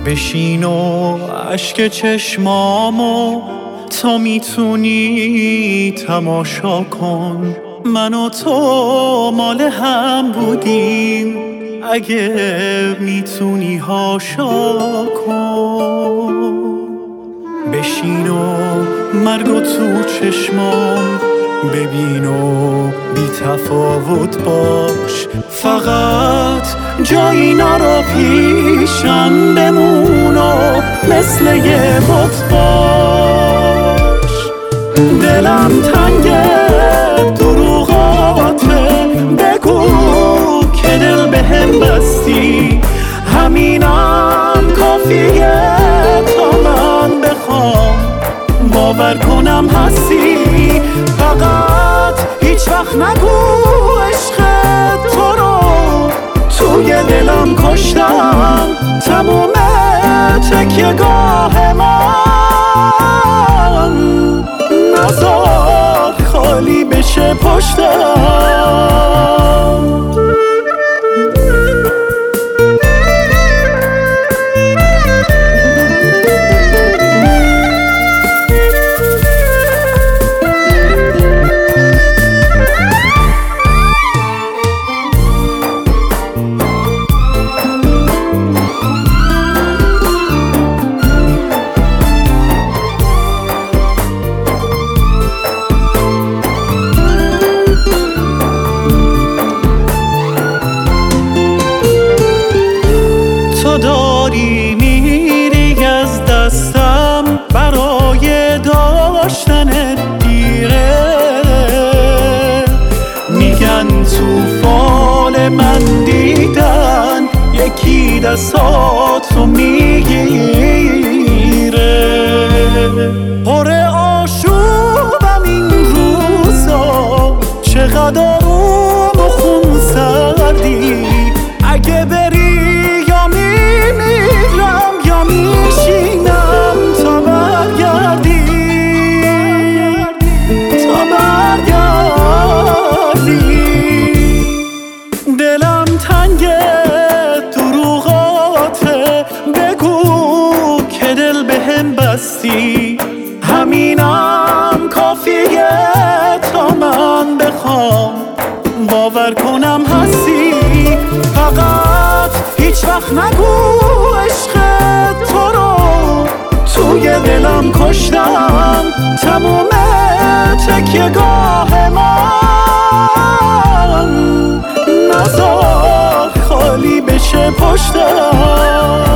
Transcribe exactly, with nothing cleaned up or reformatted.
بشین و اشک چشمامو تا میتونی تماشا کن. من و تو مال هم بودیم، اگه میتونی هاشا کن. بشین و مرگو تو چشمام ببین و بی تفاوت باش. فقط جایی نرو پیشم بمون و مثل یه بت باش. دلم تنگه دروغاته، بگو که دل بهم بستی. همینم کافیه تا من بخوام باور کنم هستی. فقط هیچ وقت نگو عشق تو رو توی دلم کشتم. تموم تکیه گاه من نزار خالی بشه پشتم. داری میری از دستم، برای داشتنت دیره. میگن تو فال من دیدن یکی دستاتو میگیره. پر آشوبم این روزا، چقدر آروم و خون سردی. اگه بری یا میمیرم یا میشینم تا برگردی، تا برگردی. دلم تنگه دروغاته، بگو که دل بهم بستی. همینم کافیه تا من بخوام باور کنم هستی. فقط هیچ وقت نگو عشق تو رو توی دلم کشتم. تموم تکیه گاه من نزار خالی بشه پشتم.